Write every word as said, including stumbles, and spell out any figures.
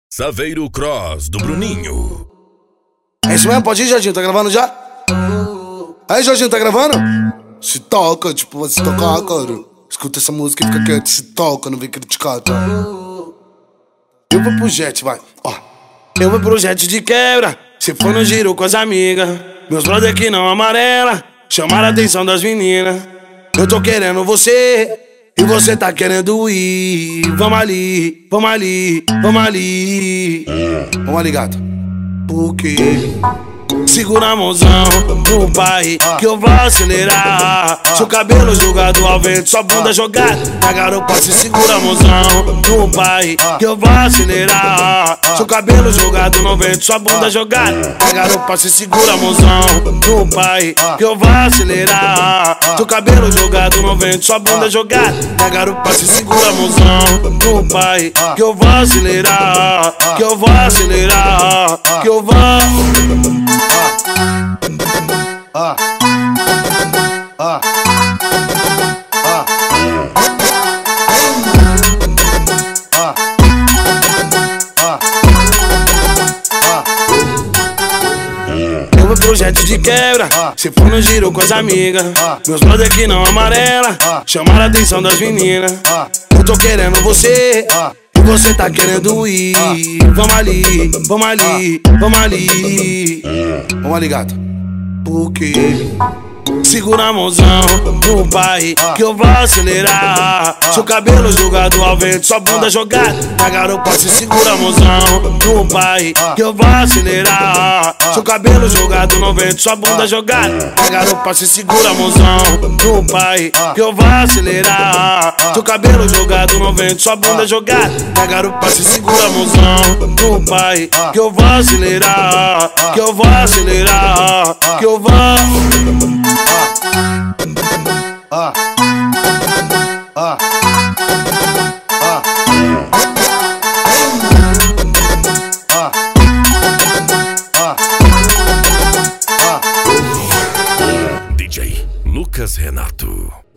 Saveiro Cross do Bruninho. É isso mesmo? Pode ir, Jorginho? Tá gravando já? Aí, Jorginho, tá gravando? Se toca, tipo, vai se tocar, cara. Escuta essa música e fica quieto, se toca, não vem criticar, tá? Eu vou pro jet, vai, ó. Eu vou pro jet de quebra, se for no giro com as amigas. Meus brother que não amarela, chamaram a atenção das meninas. Eu tô querendo você, e você tá querendo ir. Vamos ali, vamos ali, vamos ali. Vamos ali, gato. Por quê? Segura a mãozão do pai, que eu vou acelerar. Seu cabelo jogado ao vento, sua bunda jogada na garupa. Se segura a mãozão do pai, que eu vou acelerar. Seu cabelo jogado no vento, sua bunda jogada na garupa. Se segura a mãozão do pai, que eu vou acelerar. Seu cabelo jogado no vento, sua bunda jogada na garupa. Se segura a mãozão do pai, que eu vou acelerar. Que eu vou acelerar, que eu vou. Ah, ah, ah, ah, ah, ah. Eu vou pro jet de quebra, se for no giro com as amigas. Meus brother que não amarela, chamaram a atenção das meninas. Eu tô querendo você, e você tá querendo ir. Vamos ali, vamos ali, vamos ali. Vamos ali, gato. Por quê? Segura a mãozão do pai, que eu vou acelerar. Seu cabelo jogado ao vento, sua bunda jogada na garupa. Se segura a mãozão do pai, que eu vou acelerar. Seu cabelo jogado no vento, sua bunda jogada na garupa. Se segura a mãozão do pai, que eu vou acelerar. Seu cabelo jogado no vento, sua bunda jogada na garupa. Se segura a mãozão do pai, que eu vou acelerar. Que eu vou acelerar, que eu vou. Ah, ah, ah, ah, ah, ah, ah. D J Lucas Renato.